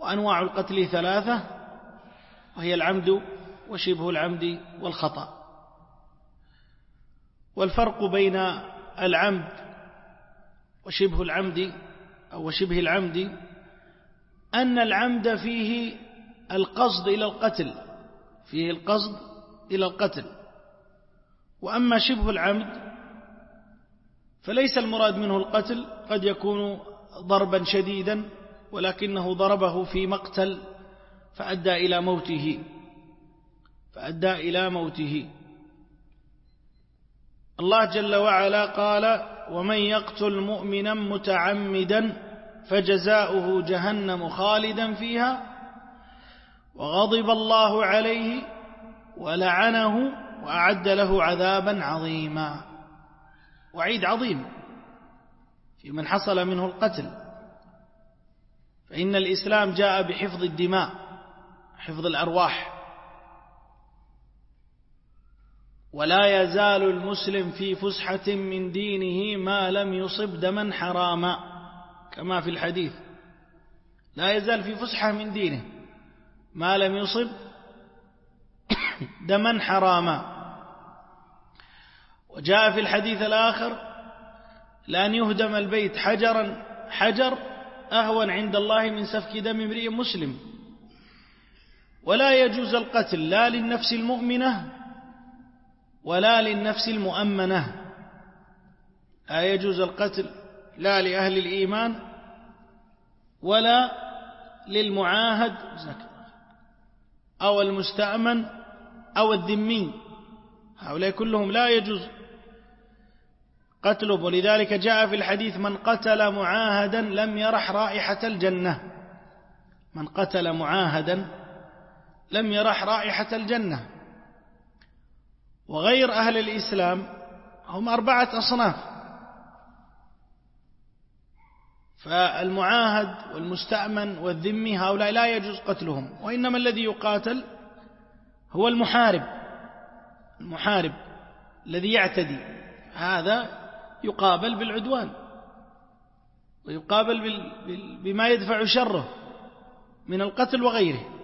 وأنواع القتل ثلاثة، وهي العمد وشبه العمد والخطأ. والفرق بين العمد وشبه العمد أو شبه العمد أن العمد فيه القصد إلى القتل، فيه القصد إلى القتل. وأما شبه العمد فليس المراد منه القتل، قد يكون ضربا شديدا ولكنه ضربه في مقتل فأدى إلى موته. الله جل وعلا قال: ومن يقتل مؤمنا متعمدا فجزاؤه جهنم خالدا فيها وغضب الله عليه ولعنه وأعد له عذابا عظيما. وعيد عظيم في من حصل منه القتل، فإن الإسلام جاء بحفظ الدماء، حفظ الأرواح. ولا يزال المسلم في فسحة من دينه ما لم يصب دما حراما، كما في الحديث: لا يزال في فسحة من دينه ما لم يصب دما حراما. وجاء في الحديث الآخر: لأن يهدم البيت حجر أهون عند الله من سفك دم امرئ مسلم. ولا يجوز القتل لا للنفس المؤمنة ولا للنفس المؤمنة. لا يجوز القتل لا لأهل الإيمان ولا للمعاهد أو المستأمن أو الذمي، هؤلاء كلهم لا يجوز قتلهم. ولذلك جاء في الحديث: من قتل معاهدا لم يرح رائحة الجنة. من قتل معاهدا لم يرح رائحة الجنة. وغير أهل الإسلام هم 4 أصناف: فالمعاهد والمستأمن والذمي هؤلاء لا يجوز قتلهم، وإنما الذي يقاتل هو المحارب الذي يعتدي، هذا يقابل بالعدوان ويقابل بما يدفع شره من القتل وغيره.